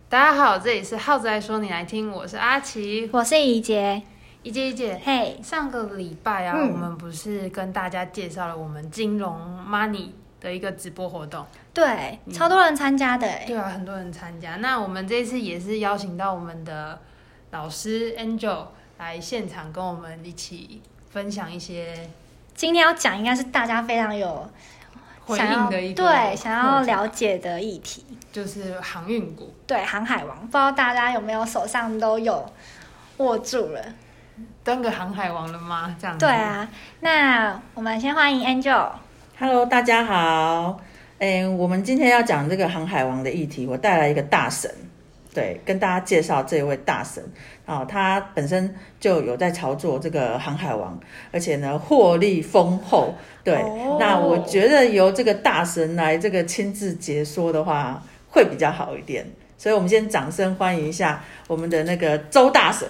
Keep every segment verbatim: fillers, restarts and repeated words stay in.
大家好，这里是耗子来说你来听，我是阿奇， 我是怡杰。 怡姐怡姐， 嘿， hey, 上个礼拜啊、嗯，我们不是跟大家介绍了我们金融 Money 的一个直播活动？ 对，嗯、超多人参加的。 对啊，很多人参加。那我们这次也是邀请到我们的老师 Angel 来现场跟我们一起分享一些。 今天要讲应该是大家非常有回应的一个对想要了解的议题， 就是航运股。 对，航海王，不知道大家有没有手上都有握住了。 当个航海王了吗？这样子。 对啊，那我们先欢迎 Angel。 Hello， 大家好。欸、我们今天要讲这个航海王的议题，我带来一个大神，对，跟大家介绍这位大神。哦，他本身就有在操作这个航海王，而且呢获利丰厚。对，哦、那我觉得由这个大神来这个亲自解说的话，会比较好一点。所以我们先掌声欢迎一下我们的那个周大神。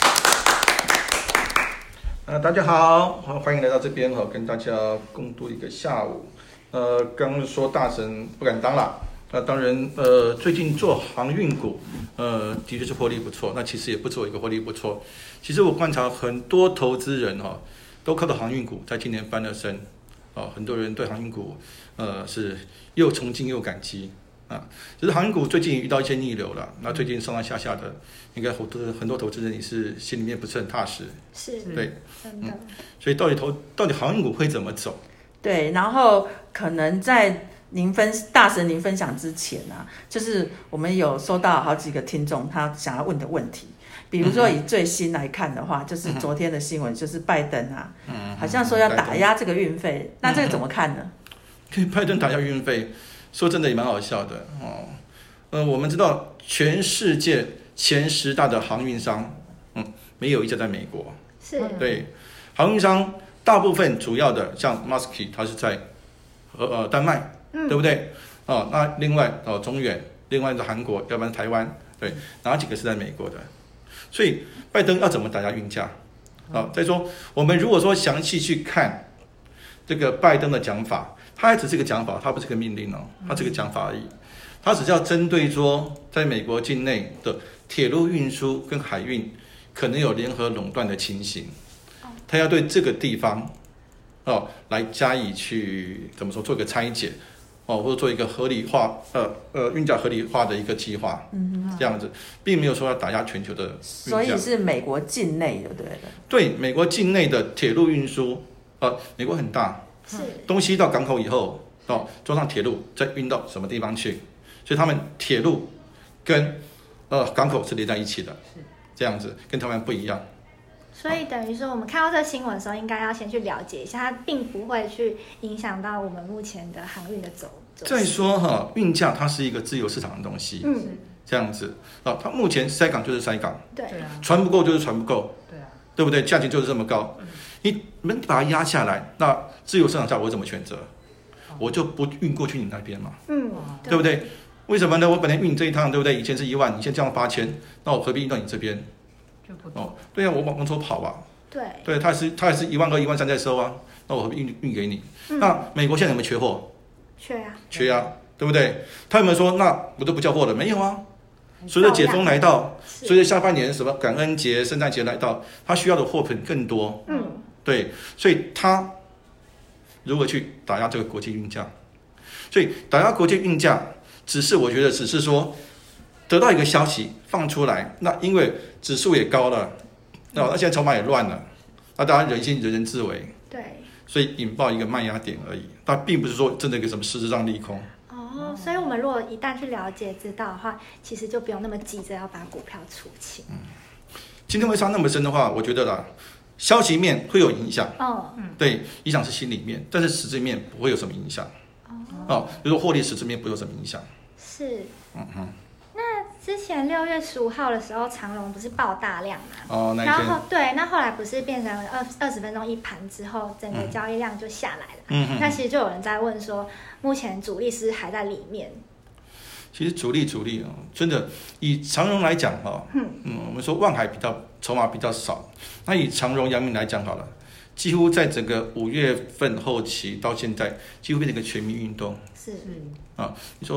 呃，大家好，欢迎来到这边哈，跟大家共度一个下午。呃，刚刚说大神不敢当啦，那、呃、当然，呃，最近做航运股，呃，的确是获利不错。那其实也不做一个获利不错。其实我观察很多投资人哈、哦，都靠到航运股，在今年翻了身。哦，很多人对航运股，呃，是又崇敬又感激。啊，只是航运股最近遇到一些逆流了，那最近上上下下的，应该很多很多投资人也是心里面不是很踏实， 是， 对， 真的、嗯。 所以到底投到底航运股会怎么走？ 对，然后可能在您分大神您分享之前啊，就是我们有收到好几个听众他想要问的问题，比如说以最新来看的话，嗯、就是昨天的新闻，就是拜登啊，嗯、好像说要打压这个运费，嗯、那这个怎么看呢？ 嗯、拜登打压运费。说真的也蛮好笑的哦，呃，我们知道全世界前十大的航运商，嗯，没有一家在美国。 是。 对，航运商大部分主要的像 Maersk， 它是在呃呃丹麦，嗯、对不对？哦，那另外哦中远，另外是韩国，要不然台湾，对，哪几个是在美国的？所以拜登要怎么打压运价？啊、哦，再说我们如果说详细去看这个拜登的讲法。它还只是个讲法，它不是个命令哦，它是个讲法而已。它只是要针对说，在美国境内的铁路运输跟海运可能有联合垄断的情形，它要对这个地方哦来加以去怎么说做一个拆解哦，或者做一个合理化呃呃运价合理化的一个计划，嗯，这样子，并没有说要打压全球的运价。 所以是美国境内的，对的。 对，美国境内的铁路运输，呃，美国很大。 是东西到港口以后，哦，坐上铁路再运到什么地方去？所以他们铁路跟呃港口是连在一起的，是这样子，跟台湾不一样。 所以等于说，我们看到这个新闻的时候，应该要先去了解一下，它并不会去影响到我们目前的航运的走。走再说哈，运价它是一个自由市场的东西，嗯，这样子啊，它目前塞港就是塞港， 对， 船不够就是船不够， 对啊， 对不对？价钱就是这么高。嗯你们把它压下来，那自由市场下我怎么选择？我就不运过去你那边嘛， 嗯， 对不对？为什么呢？我本来运这一趟，对不对？以前是一万，你现在降到八千，那我何必运到你这边？ 就不哦，对啊，我往出跑啊， 对， 对，他也是他也是一万二、一万三在收啊，那我何必运运给你？嗯、那美国现在有没有缺货？ 缺啊， 缺啊，对不对？他有没有说那我都不交货了？没有啊。随着解封来到，随着下半年什么感恩节、圣诞节来到，他需要的货品更多。嗯。对，所以他如何去打压这个国际运价？所以打压国际运价，只是我觉得只是说得到一个消息放出来，那因为指数也高了，那那现在筹码也乱了，那当然人心人人自危， 对， 所以引爆一个卖压点而已，但并不是说真的一个什么实质上利空。 哦，所以我们如果一旦去了解知道的话，其实就不用那么急着要把股票出清。 嗯，今天会杀那么深的话，我觉得啦。消息面会有影响，哦，对，影响是心里面，但是实质面不会有什么影响，哦，哦，比如说获利实质面不会有什么影响， 是，嗯哼。那之前六月十五号的时候，长荣不是爆大量嘛？ 哦，那一天。然后对，那后来不是变成二二十分钟一盘之后，整个交易量就下来了。嗯哼。那其实就有人在问说，目前主力是还在里面？ 其实主力主力哦，真的以长荣来讲哦，嗯嗯，我们说万海比较筹码比较少，那以长荣、阳明来讲好了，几乎在整个五月份后期到现在，几乎变成一个全民运动。 是。 啊，你说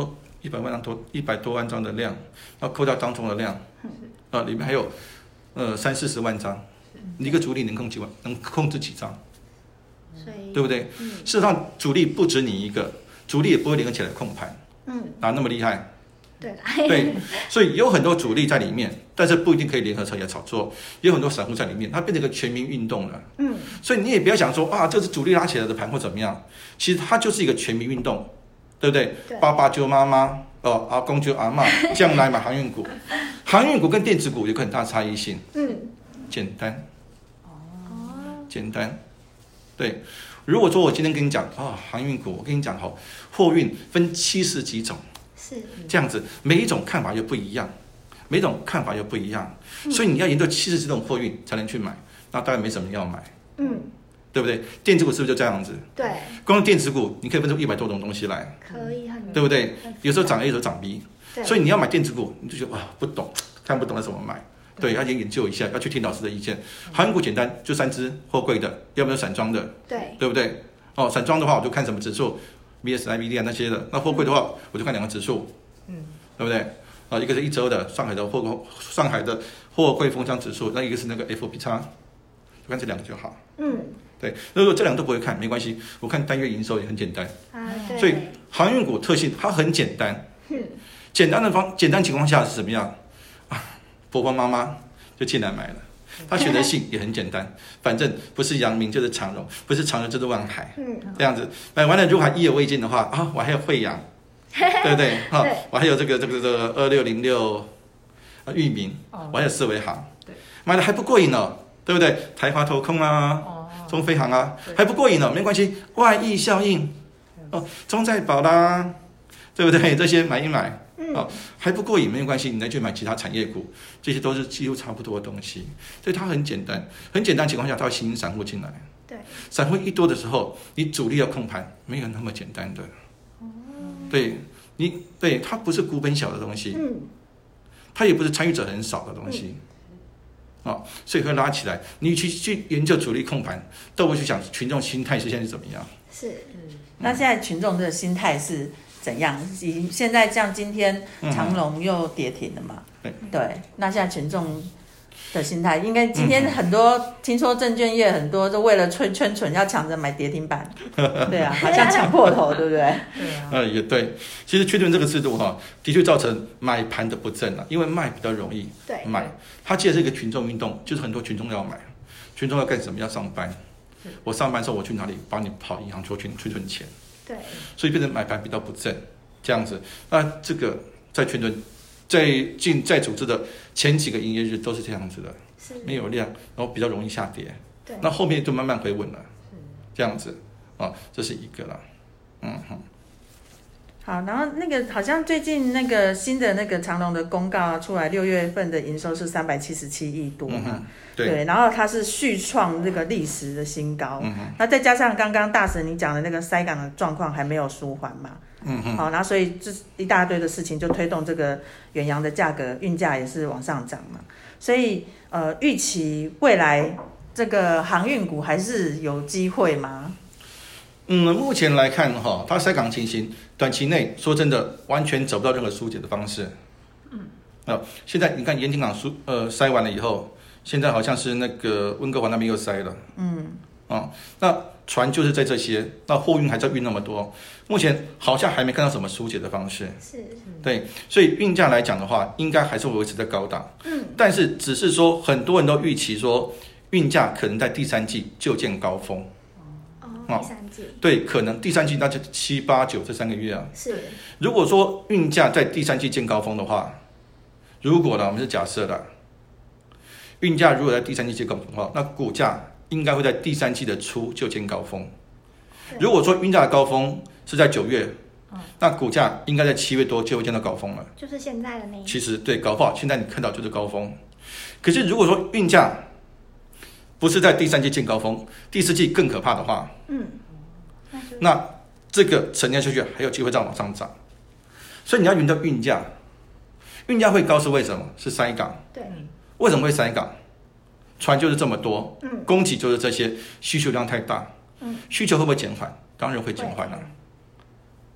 一百万张多一百多万张的量，要扣掉当中的量，啊，里面还有呃三四十万张，你一个主力能控几万，能控制几张？ 所以对不对？ 嗯、 事实上，主力不止你一个，主力也不会联合起来控盘， 嗯， 哪那么厉害？ 对啦， 对，所以有很多主力在里面，但是不一定可以联合起来炒作，也有很多散户在里面，它变成一个全民运动了。 嗯， 所以你也不要想说啊，这是主力拉起来的盘或怎么样，其实它就是一个全民运动，对不对？ 对， 爸爸救妈妈，哦，阿公救阿嬷，将来买航运股，航运股跟电子股有个很大差异性， 嗯， 简单， 哦， 简单，对。如果说我今天跟你讲啊、哦，航运股，我跟你讲哈，货运分七十几种， 是这样子，每一种看法又不一样，每一种看法又不一样，嗯、所以你要研究七十几种货运才能去买，那当然没什么人要买， 嗯， 对不对？电子股是不是就这样子？ 对， 光电子股你可以分出一百多种东西来， 可以很， 对不对？有时候涨 A， 有时候涨 B， 所以你要买电子股，你就觉得哇不懂，看不懂要怎么买。对，要研究一下，要去听老师的意见。航运股简单，就三只，货柜的，要不要散装的？ 对， 对不对？哦，散装的话，我就看什么指数 ，V S I、V D 啊那些的。那货柜的话，我就看两个指数，嗯，对不对？啊，一个是一周的上海的货上海的货柜封箱指数，那一个是那个 F P X， 就看这两个就好。 嗯， 对。如果这两个都不会看，没关系，我看单月营收也很简单。 啊，对。 所以航运股特性它很简单， 嗯， 简单的方简单情况下是怎么样？婆婆妈妈就进来买了，他选择性也很简单，反正不是阳明就是长荣，不是长荣就是万海，嗯，这样子买完了，如果还意犹未尽的话啊，我还有惠阳，对不对？哈、哦，我还有这个这个这个二六零六裕民，我还有四维航，对，买的还不过瘾呢，对不对？台华投控啊，中飞航啊，还不过瘾呢，没关系，外溢效应，哦，中再保啦，对不对？这些买一买。哦，还不过瘾没有关系，你再去买其他产业股，这些都是几乎差不多的东西，所以它很简单，很简单情况下，它会吸引散户进来。 对， 散户一多的时候，你主力要控盘，没有那么简单的。哦，对你，对它不是股本小的东西，嗯，它也不是参与者很少的东西，嗯、哦，所以会拉起来。你去去研究主力控盘，都会去想群众心态是现在是怎么样。 是， 嗯，那现在群众的心态是怎样？现在像今天长荣又跌停了嘛？嗯、对，那现在群众的心态，应该今天很多、嗯、听说证券业很多都为了圈圈存要抢着买跌停板，对啊，好像抢破头，对不对？对啊， 呃也对。其实确定这个制度哈，的确造成买盘的不正啊，因为卖比较容易， 对， 买它既然是一个群众运动，就是很多群众要买，群众要干什么？要上班。我上班的时候我去哪里帮你跑银行去存去存钱？对，所以变成买盘比较不正，这样子。那这个在群存、在进在组织的前几个营业日都是这样子的，是没有量，然后比较容易下跌。对，那后面就慢慢回稳了，这样子啊，这是一个了。嗯哼。 好，然后那个好像最近那个新的那个长荣的公告、啊、出来，六月份的营收是三百七十七亿多嘛、嗯，对，对，然后它是续创这个历史的新高，嗯、那再加上刚刚大神你讲的那个塞港的状况还没有舒缓嘛，嗯哼，好，然后所以这一大堆的事情就推动这个远洋的价格运价也是往上涨嘛，所以呃预期未来这个航运股还是有机会吗？ 嗯，目前来看哈，它塞港情形，短期内说真的完全找不到任何疏解的方式。嗯，啊，现在你看盐田港疏呃塞完了以后，现在好像是那个温哥华那边又塞了。嗯，啊，那船就是在这些，那货运还在运那么多，目前好像还没看到什么疏解的方式。是，对，所以运价来讲的话，应该还是维持在高档。嗯，但是只是说很多人都预期说运价可能在第三季就见高峰。 哦，第三季对，可能第三季那就七八九这三个月啊。 是， 如果说运价在第三季见高峰的话，如果呢，我们是假设的，运价如果在第三季见高峰的话，那股价应该会在第三季的初就见高峰。如果说运价的高峰是在九月，嗯、那股价应该在七月多就会见到高峰了。 就是现在的那一。 其实对，搞不好现在你看到就是高峰。可是如果说运价不是在第三季见高峰，第四季更可怕的话，嗯，那, 那这个沉淀下去还有机会再往上涨，所以你要研究运价，运价会高是为什么？是塞港，对，为什么会塞港？船就是这么多，嗯，供给就是这些，需求量太大，嗯，需求会不会减缓？当然会减缓了，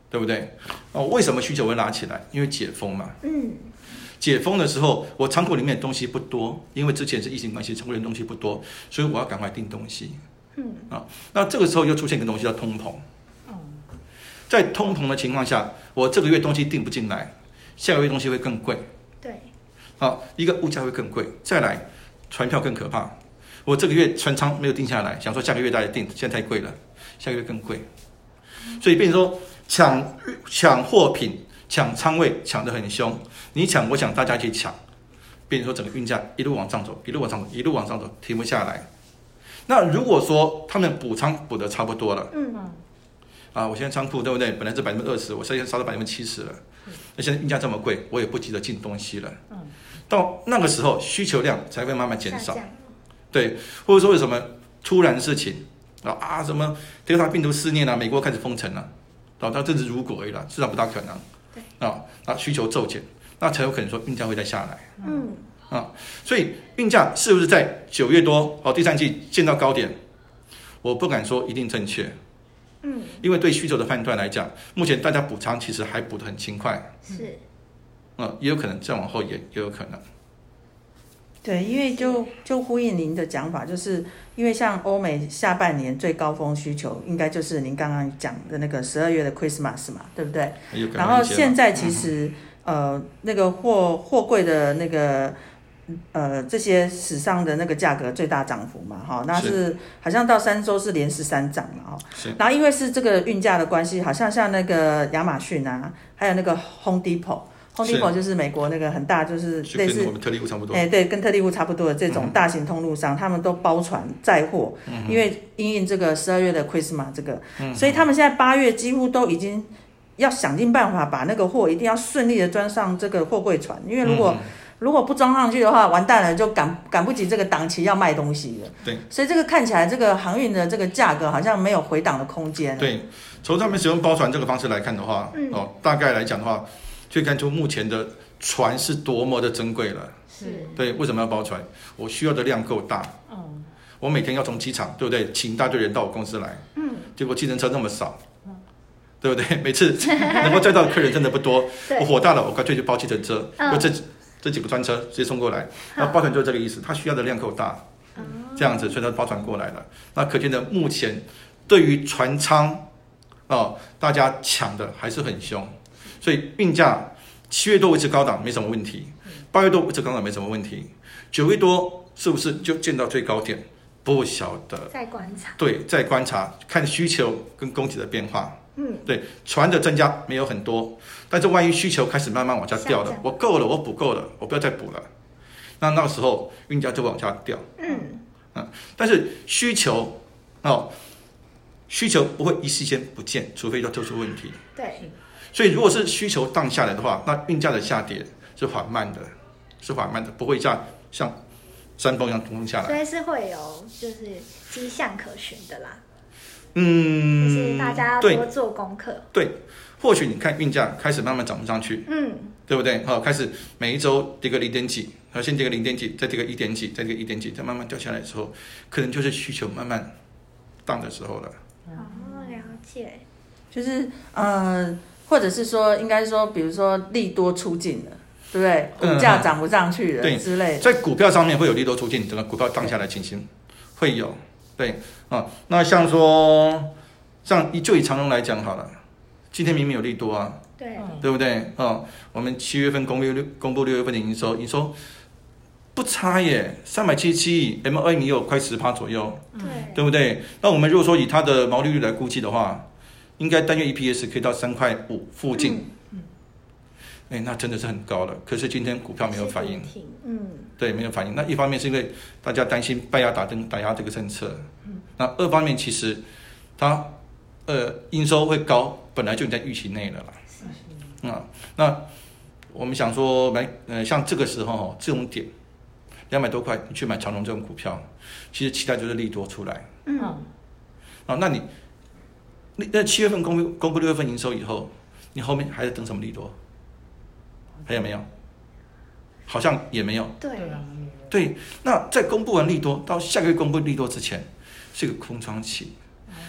对不对？哦，为什么需求会拉起来？因为解封嘛。 嗯。 解封的时候，我仓库里面的东西不多，因为之前是疫情关系，仓库里面东西不多，所以我要赶快订东西。 嗯。 啊，那这个时候又出现一个东西叫通膨。在通膨的情况下，我这个月东西订不进来，下个月东西会更贵。 对。 好，一个物价会更贵，再来船票更可怕。我这个月船舱没有定下来，想说下个月再来订，现在太贵了，下个月更贵。所以变成说抢抢货品、抢仓位抢得很凶，你抢我抢，大家一起抢，变成说整个运价一路往上走，一路往上走，一路往上走，停不下来。那如果说他们补仓补得差不多了， 嗯， 啊，我现在仓库对不对？本来是百分之二十，我现在烧到百分之七十了。那现在运价这么贵，我也不急着进东西了。到那个时候，需求量才会慢慢减少。对，或者说为什么突然的事情啊啊什么德尔塔病毒肆虐了，美国开始封城了，啊，那这是如果而已了，市场不大可能。 对啊，那需求骤减，那才有可能说运价会再下来。 嗯。 啊，所以运价是不是在九月多哦第三季见到高点？我不敢说一定正确。 嗯， 因为对需求的判断来讲，目前大家补仓其实还补得很勤快， 是， 嗯，也有可能再往后也也有可能。 对，因为就就呼应您的讲法，就是因为像欧美下半年最高峰需求，应该就是您刚刚讲的那个十二月的 Christmas 嘛，对不对？然后现在其实、嗯、呃那个货货柜的那个。呃，这些史上的那个价格最大涨幅嘛，哈，那是好像到三周是连十三涨嘛，哈，然后因为是这个运价的关系，好像像那个亚马逊啊，还有那个 Home Depot，Home Depot 就是美国那个很大，就是类似跟我们特利屋差不多， 哎、欸，对，跟特利屋差不多的这种大型通路商，嗯、他们都包船载货，嗯、因为因应这个十二月的 Christmas 这个，嗯、所以他们现在八月几乎都已经要想尽办法把那个货一定要顺利的装上这个货柜船，因为如果、嗯如果不装上去的话，完蛋了，就赶赶不及这个档期要卖东西了。 对， 所以这个看起来，这个航运的这个价格好像没有回档的空间。 对，从他们使用包船这个方式来看的话，嗯、哦，大概来讲的话，就看出目前的船是多么的珍贵了。 是。 对，为什么要包船？我需要的量够大。嗯。我每天要从机场，对不对？请一大堆人到我公司来。嗯。结果计程车那么少。对不对？每次能够载到的客人真的不多。我火大了，我干脆就包计程车。嗯。这。这几个专车直接送过来，那包船就是这个意思，它需要的量够大，这样子，所以它包船过来了。那可见的目前对于船舱哦，大家抢的还是很凶，所以运价七月多维持高档没什么问题，八月多维持高档没什么问题，九月多是不是就见到最高点？不晓得， 再观察。对， 再观察，看需求跟供给的变化。嗯，对，船的增加没有很多，但是万一需求开始慢慢往下掉了，我够了，我补够了，我不要再补了，那那个时候运价就会往下掉。嗯嗯，但是需求哦，需求不会一时间不见，除非要特殊问题。 对， 所以如果是需求荡下来的话，那运价的下跌是缓慢的，是缓慢的，不会像像山崩一样冲下来。 所以是会有就是迹象可循的啦。 嗯， 就是大家多做功课。 对，或许你看运价开始慢慢涨不上去，嗯，对不对？好，开始每一周跌个零点几，然后先跌个零点几，再跌个一点几，再跌个一点几，再慢慢掉下来的时候，可能就是需求慢慢荡的时候了。 哦，了解。 就是呃，或者是说，应该说，比如说利多出尽了，对不对？股价涨不上去了、嗯、之类的， 在股票上面会有利多出尽，整个股票荡下来情形会有。对啊，那像说，像就以长荣来讲好了，今天明明有利多啊， 对， 对不对？哦，我们七月份公布六公布六月份的营收，营收不差耶，三百七十七亿 ，M A 你有快十趴左右， 对， 对不对？那我们如果说以它的毛利率来估计的话，应该单月 E P S 可以到三块五附近。嗯哎，那真的是很高了。可是今天股票没有反应，嗯，对，没有反应。那一方面是因为大家担心拜亚打灯打压这个政策，嗯，那二方面其实它呃营收会高，本来就在预期内了啦。是是。啊、嗯，那我们想说买呃像这个时候这种点两百多块，你去买长荣这种股票，其实期待就是利多出来。嗯。啊，那你那七月份公布公布六月份营收以后，你后面还在等什么利多？还有没有？好像也没有。 对对，那在公布完利多到下个月公布利多之前，是一个空窗期。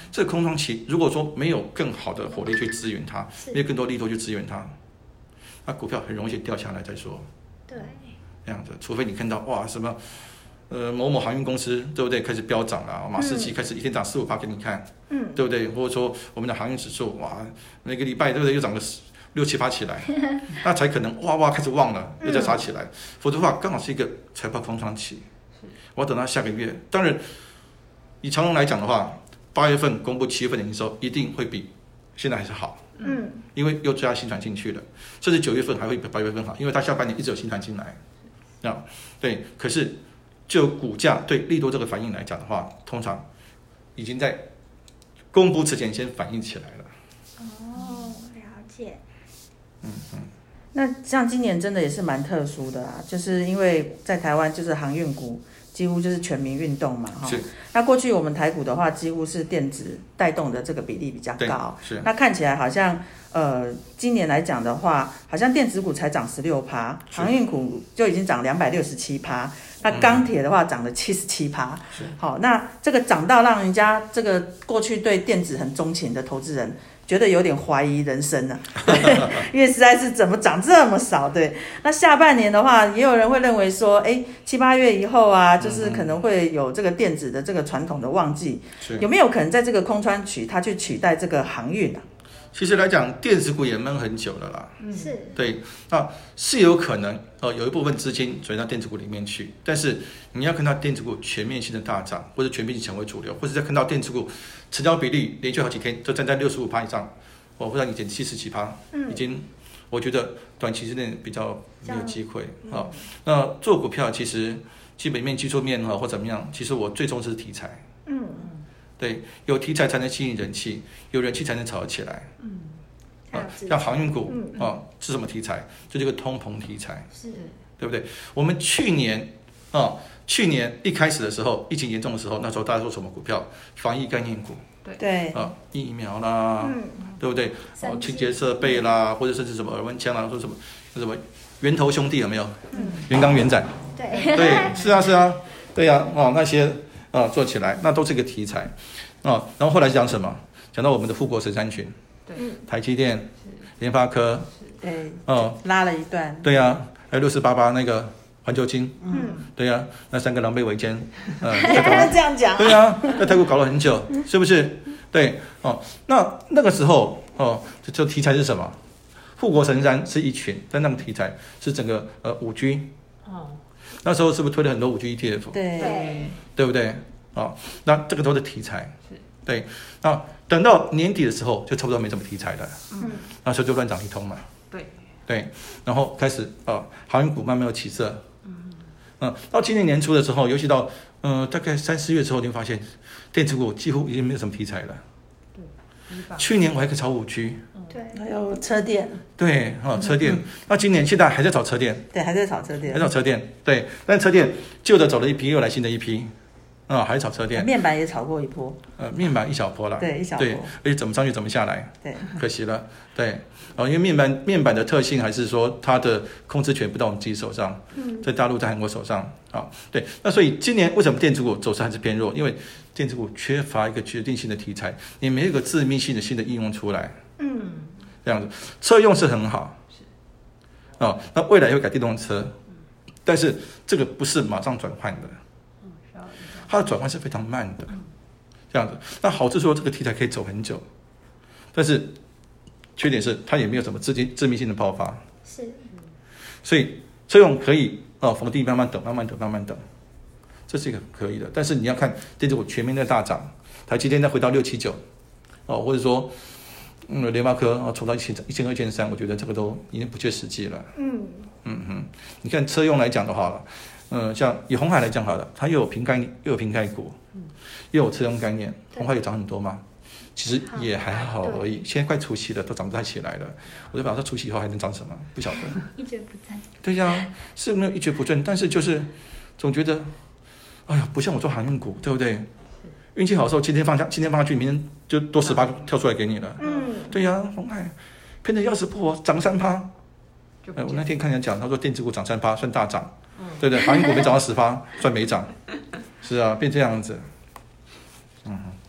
这个空窗期如果说没有更好的火力去支援它，没有更多力度去支援它，那股票很容易掉下来再说。 对， 这样子，除非你看到哇什么，呃某某航运公司对不对开始飙涨了，马士基开始一天涨四五趴给你看，嗯，对不对？或者说我们的航运指数哇每个礼拜对不对又涨个六七趴起来，那才可能哇哇开始旺了，又再杀起来。嗯、否则的话，刚好是一个财报空窗期，我要等到下个月。当然，以长荣来讲的话，八月份公布七月份的营收一定会比现在还是好。嗯，因为又加新船进去了，甚至九月份还会比八月份好，因为它下半年一直有新船进来，啊，对。可是就股价对利多这个反应来讲的话，通常已经在公布之前先反应起来了。 哦，了解。 嗯嗯。那像今年真的也是蛮特殊的啦，就是因为在台湾就是航运股几乎就是全民运动嘛，哈。那过去我们台股的话，几乎是电子带动的这个比例比较高。是。那看起来好像，呃，今年来讲的话，好像电子股才涨十六趴，航运股就已经涨两百六十七趴。那钢铁的话涨了七十七趴。好，那这个涨到让人家这个过去对电子很钟情的投资人，觉得有点怀疑人生了、啊，因为实在是怎么涨这么少？对，那下半年的话，也有人会认为说，哎，七八月以后啊，就是可能会有这个电子的这个传统的旺季，有没有可能在这个空窗期，它去取代这个航运啊？ 其实来讲，电子股也闷很久了啦， 嗯，是， 对，那是有可能，呃，有一部分资金转到电子股里面去，但是你要看到电子股全面性的大涨，或者全面性成为主流，或者再看到电子股成交比例连续好几天都站在六十五趴以上，我不知道以前七十几趴，嗯，已经，我觉得短期之内比较没有机会啊、哦。那做股票其实基本面、技术面哈或怎么样，其实我最重视题材，嗯。对，有题材才能吸引人气，有人气才能炒得起来。嗯，啊，像航运股、嗯、啊，是什么题材？就这个通膨题材，是，对不对？我们去年啊，去年一开始的时候，疫情严重的时候，那时候大家说什么股票？防疫概念股， 对对， 啊，疫苗啦，嗯、对不对？哦，清洁设备啦，或者甚至什么耳温枪啦，说什么什么源头兄弟有没有？嗯，元刚元展， 对对，是啊是啊，对呀、啊，哦那些。啊，做起来那都是一个题材，啊，然后后来讲什么？讲到我们的富国神山群，对，台积电、联发科， 对，哦，拉了一段， 对呀、啊，还有六四八八那个环球金，嗯，对呀、啊，那三个狼狈为奸， 呃，你刚刚这样讲， 对呀、啊，在台股搞了很久，是不是？对，哦，那那个时候哦，这这题材是什么？富国神山是一群，但那个题材是整个呃五 G， 哦。那时候是不是推了很多五 G E T F？ 对， 对不对？哦，那这个都是题材，对。那等到年底的时候，就差不多没什么题材了。嗯，那时候就乱涨一通嘛。对，对。然后开始呃，航运股慢慢有起色。嗯嗯。到今年年初的时候，尤其到呃大概三四月之后，你会发现电子股几乎已经没有什么题材了。对。去年我还可以炒五 G。 对，还有车电， 对，哦，车电。嗯、那今年现在还在炒车电， 对，还在炒车电， 还在炒车电，对。但车电旧的走了一批，又来新的一批，啊、哦，还炒车电。 面板也炒过一波， 呃，面板一小波了， 对，一小波， 对，而且怎么上去怎么下来， 对， 可惜了，对。哦，因为面板面板的特性还是说它的控制权不到我们自己手上，嗯，在大陆在韩国手上，啊、哦，对。那所以今年为什么电子股走势还是偏弱？因为电子股缺乏一个决定性的题材，你没有一个致命性的新的应用出来，嗯。这样子，车用是很好，是，哦，那未来也会改电动车，但是这个不是马上转换的，它的转换是非常慢的，这样子。那好处说这个题材可以走很久，但是缺点是它也没有什么致致命性的爆发，是，所以车用可以哦，逢低慢慢等，慢慢等，慢慢等，这是一个可以的。但是你要看电子股全面的大涨，台积电再回到六七九，哦，或者说。嗯，联发科啊，冲到一千一千二、一千三，我觉得这个都已经不切实际了。嗯嗯哼，你看车用来讲的话了，嗯、呃，像以鸿海来讲好了，它又有瓶盖又有瓶盖股，嗯，又有车用概念，鸿海也涨很多嘛，其实也还好而已。现在快除夕了，都涨不太起来了。我就不知道它除夕以后还能涨什么，不晓得。 一蹶不振。 对呀、啊，是没有一蹶不振，但是就是总觉得，哎呀，不像我做航运股，对不对？运气好的时候，今天放下，今天放下去，明天就多十八跳出来给你了。嗯，对呀、啊，鸿海偏得要死不活，涨三趴。哎，我那天看人家讲，他说电子股涨三趴算大涨，嗯、对不对？航运股没涨到十趴算没涨，是啊，变这样子。嗯。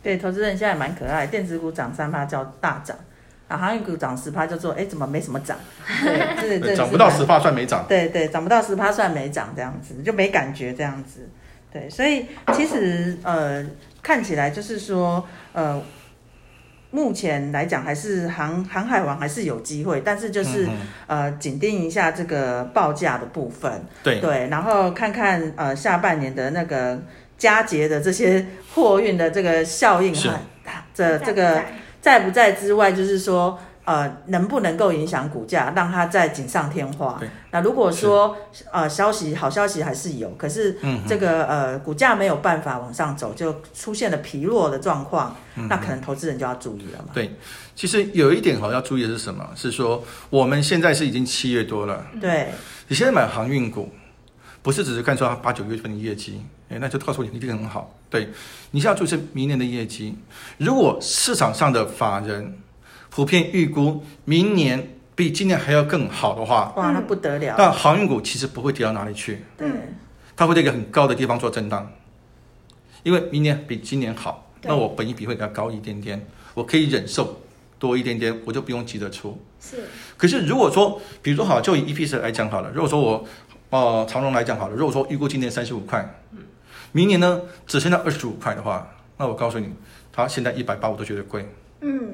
对，投资人现在蛮可爱，电子股涨三趴叫大涨，啊，航运股涨十趴叫做哎怎么没什么涨？对，这涨不到十趴算没涨。 对对，涨不到十趴算没涨，这样子就没感觉这样子。对，所以其实呃看起来就是说呃。目前来讲，还是航航海王还是有机会，但是就是、嗯、呃紧盯一下这个报价的部分， 对对，然后看看呃下半年的那个佳节的这些货运的这个效应哈，这这个在不在之外，就是说呃能不能够影响股价，让它再锦上添花。那如果说呃消息好消息还是有，可是这个、嗯、呃股价没有办法往上走，就出现了疲弱的状况。那可能投资人就要注意了嘛。 对，其实有一点好要注意的是什么？是说我们现在是已经七月多了， 对， 你现在买航运股，不是只是看出它八九月份的业绩，哎，那就告诉你一定很好。对，你现在要注意是明年的业绩。如果市场上的法人普遍预估明年比今年还要更好的话， 哇，那不得了。 那航运股其实不会跌到哪里去， 对， 它会在一个很高的地方做震荡，因为明年比今年好。那我本益比会比较高一点点，我可以忍受多一点点，我就不用急着出。 是。 可是如果说，比如说好，就以 E P S 来讲好了，如果说我，呃，长荣来讲好了，如果说预估今年三十五块，明年呢只剩下二十五块的话，那我告诉你，它现在一百八我都觉得贵。嗯。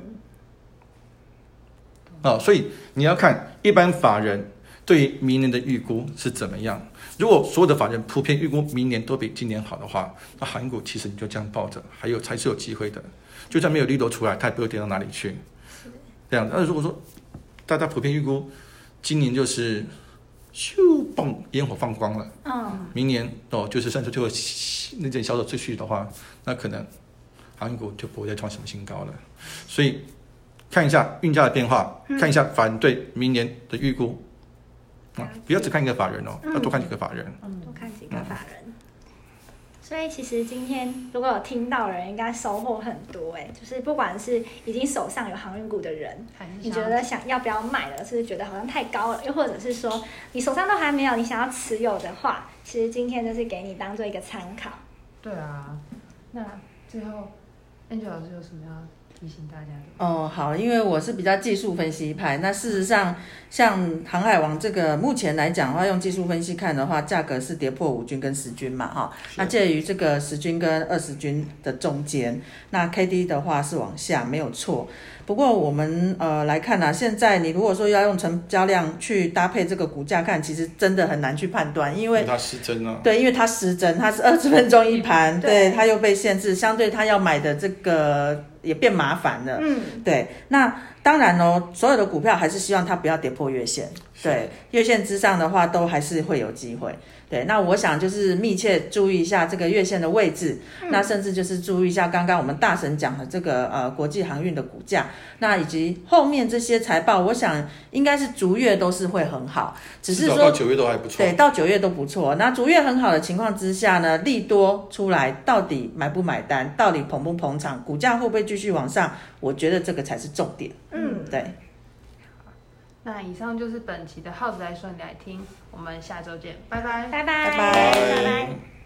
哦，所以你要看一般法人对明年的预估是怎么样。如果所有的法人普遍预估明年都比今年好的话，那航运股其实你就这样抱着，还有才是有机会的。就算没有利多出来，它也不会跌到哪里去。这样，那如果说大家普遍预估今年就是咻嘣烟火放光了，嗯，明年哦就是甚至就会那件销售出去的话，那可能航运股就不会再创什么新高了。所以看一下运价的变化，嗯、看一下法人对明年的预估。啊、不要只看一个法人哦，要多看几个法人。 嗯，多看几个法人。嗯、所以其实今天如果有听到的人，应该收获很多哎。就是不管是已经手上有航运股的人，你觉得想要不要买了，是不是觉得好像太高了？又或者是说你手上都还没有，你想要持有的话，其实今天就是给你当做一个参考。 对啊，那最后 Angel 老师有什么要提醒大家的？ 哦，好，因为我是比较技术分析派，那事实上像航海王这个目前来讲的话，用技术分析看的话，价格是跌破五均跟十均嘛，哈，那介于这个十均跟二十均的中间，那 K D 的话是往下，没有错。不过我们呃来看啊，现在你如果说要用成交量去搭配这个股价看，其实真的很难去判断，因为它失真啊。 对，因为它失真，它是二十分钟一盘，对，它又被限制，相对它要买的这个也变麻烦了。嗯，对，那当然哦，所有的股票还是希望它不要跌破月线，对，月线之上的话都还是会有机会。对，那我想就是密切注意一下这个月线的位置，嗯、那甚至就是注意一下刚刚我们大神讲的这个呃国际航运的股价，那以及后面这些财报，我想应该是逐月都是会很好，只是说到九月都还不错， 对，到九月都不错。那逐月很好的情况之下呢，利多出来，到底买不买单，到底捧不捧场，股价会不会继续往上？我觉得这个才是重点。嗯，对。 那以上就是本期的耗子来说你来听，我们下周见，拜拜， 拜拜， 拜拜， 拜拜。